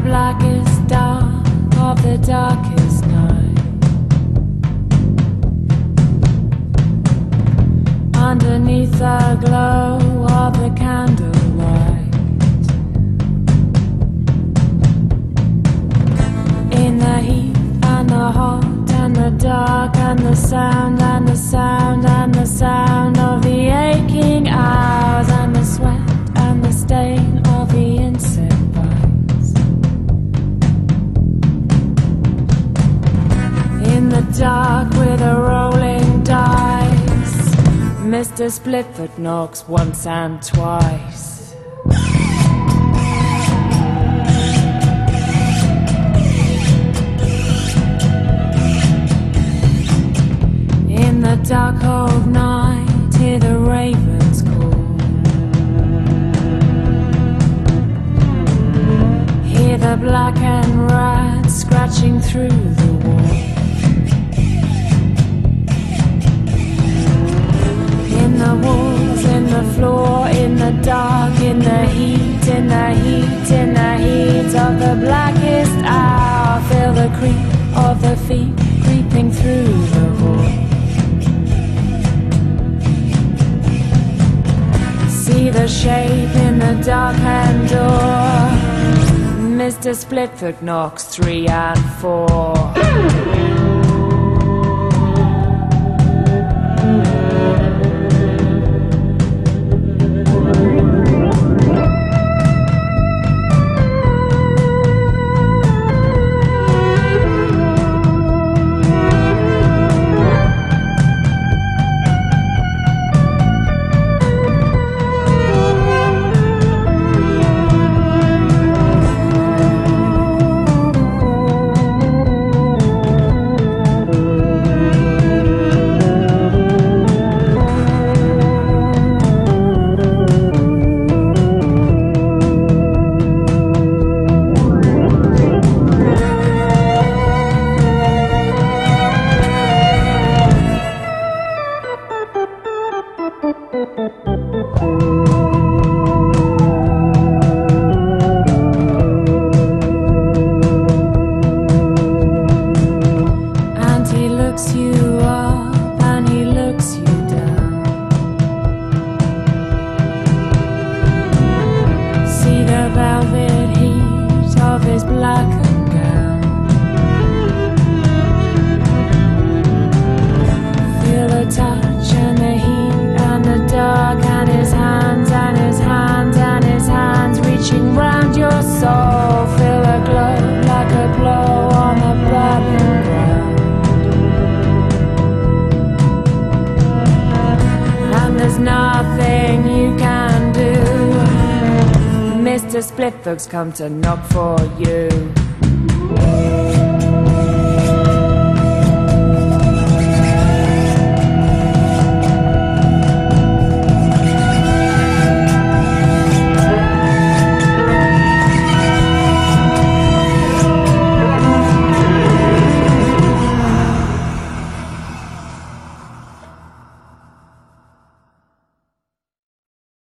blackest dark of the darkest night. Underneath the glow of the candlelight, in the heat and the hot and the dark and the sound and the sound and the sound of the aching hours and the sweat and the stain of the insect bites. In the dark with a rolling dice, Mr. Splitfoot knocks once and twice. In the dark cold night, hear the ravens call. Hear the black and rat scratching through the wall. In the walls, in the floor, in the dark, in the heat, in the heat, in the heat of the blackest hour, feel the creep of the feet creeping through the wall. See the shape in the dark-hand door. Mr. Splitfoot knocks 3 and 4. And he looks you up and he looks you down. See the velvet heat of his blackened gown. Feel the touch and the heat and the dark, and his hands and his hands and his hands reaching round your soul. Feel a glow like a blow on the burning ground. And there's nothing you can do. Mr. Splitfoot's come to knock for you.